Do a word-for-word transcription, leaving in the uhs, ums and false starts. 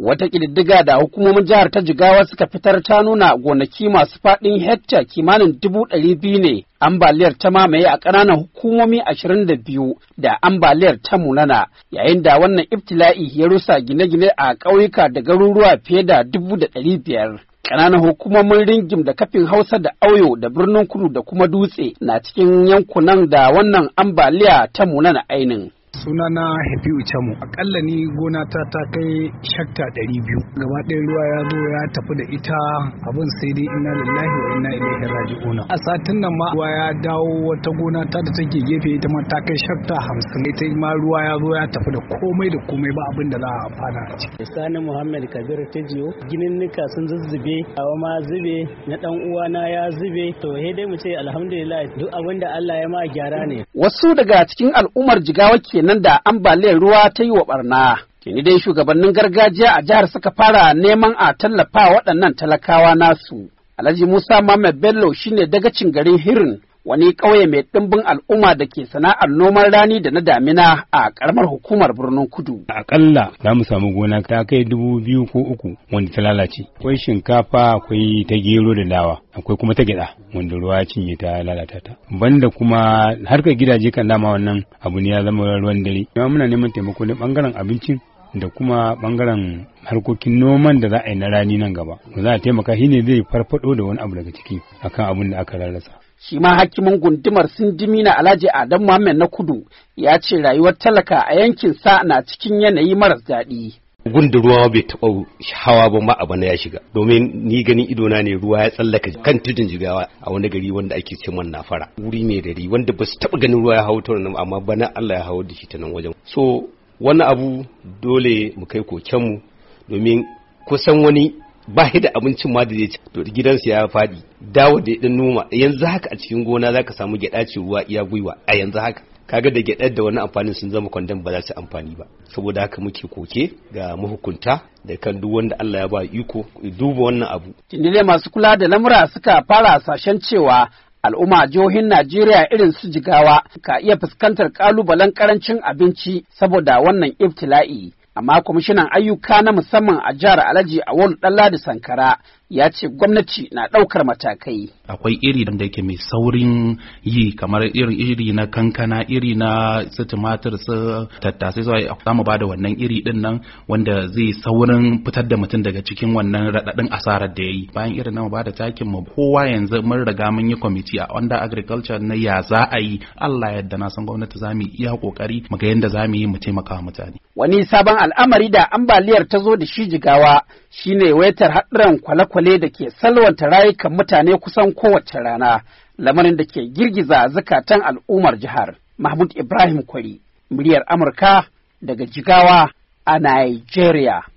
Wata ƙididdiga da hukumomin jihar ta Jigawa suka fitar ta nuna gonaki masu faɗin hekta kimanin dubu ɗari biyu ne ambaliyar ta mamaye a ƙananan hukumomi ashirin da biyu da ambaliyar ta munana, yayin da wannan ibtila'i ya rusa gine-gine a ƙauyuka da garuruwa fiye da dubu da ɗari biyar. Ƙananan hukumomin Ringim da Kafin Hausa da Auyo da Birnin Kudu da kuma Dutse na cikin yankunan da wannan ambaliya ta munana ainin. Sunana Hafi'u Chamu, akalla ni gona ta ta kai shakta ɗari biyu. Gaba ɗaya ruwa ya zo ya tafi da ita, abin sai dai inna lillahi wa inna ilaihi raji'una. A satin nan ma ruwa ya dawo wata gona ta da take gefe ita ma ta kai shakta hamsin. Ita ma ruwa ya zo ya tafi da komai da komai ba abin da za a amfana a ciki. Sani Muhammad Kabir Tajiyo, gininnika sun zuzzube, awa ma zube, na ɗan uwana ya zube, to he dai mu ce alhamdulillah duk abin da Allah ya ma gyara ne. Wasu daga cikin al'ummar Jigawa kenan nan da ambaliyar ruwa ta yi wa barna. Tuni dai shugabannin gargajiya a jihar suka fara neman a tallafa waɗannan talakawa nasu. Alhaji Musa Muhammad Bello shine dagacin garin Hirin, wani ƙauye mai ɗimbin al'umma da ke sana'ar noman rani da na damina a ƙaramar hukumar Birnin Kudu. Aƙalla za mu samu gona ta kai dubu biyu ko uku wanda ta lalace. Akwai shinkafa, akwai ta gero da dawa, akwai kuma ta gyaɗa wanda ruwa cinye ta lalata ta. Banda kuma harkar gidaje kan dama wannan abu ne ya zama ruwan dare. Kuma muna neman taimako na ɓangaren abincin da kuma ɓangaren harkokin noman da za a yi na rani nan gaba. Za a taimaka shi ne zai farfaɗo da wani abu daga ciki akan abin da aka rarrasa. Shi ma hakimin gundumar Sindimi na Alhaji Adam Muhammad na Kudu ya ce rayuwar talaka a yankin sa na cikin yanayi maras daɗi. Gundun ruwa bai taɓa hawa ba ma abu na ya shiga, domin ni ganin idona ne ruwa ya tsallaka kan tudun Jigawa a wani gari wanda ake ce man Nafara. Wuri mai dari wanda ba su taɓa ganin ruwa ya hawo ta nan, amma bana Allah ya hawo da shi ta nan wajen. So wannan abu dole mu kai kokenmu, domin kusan wani ba shi da abincin ma da zai ci, to gidansa ya faɗi, dawo da ya noma yanzu haka a cikin gona zaka samu gyaɗa ce ruwa iya gwiwa a yanzu haka, kaga da gyaɗar da wani amfanin sun zama kwandon ba za su amfani ba. Saboda haka muke koke ga mahukunta da kan duk wanda Allah ya ba iko duba wannan abu. Tunda dai masu kula da lamura suka fara hasashen cewa al'umma jihohin Najeriya irin su Jigawa ka iya fuskantar kalubalen karancin abinci saboda wannan ibtila'i. Amma kwamishinan ayyuka na musamman a jihar Alhaji Awolu Ɗanladi Sankara ya ce gwamnati na ɗaukar matakai. Akwai iri da yake mai saurin yi kamar irin iri na kankana, iri na su tumatir, su tattasai, za mu ba da wannan iri din nan wanda zai saurin fitar da mutum daga cikin wannan raɗaɗin asarar da ya yi. Bayan irin na mu ba da takin mu kowa yanzu mun riga mun yi kwamiti a under agriculture na ya za a yi. Allah yadda na san gwamnati za mu iya kokari mu ga yadda za mu yi mu taimaka wa mutane. Wani sabon al'amari da ambaliyar ta zo da shi Jigawa shine waitar haɗuran kwale-kwale da ke salwanta rayukan mutane kusan kowace rana, lamarin da ke girgiza zukatan al'ummar jihar. Mahmud Ibrahim Kwari, muryar Amurka daga Jigawa a Nigeria.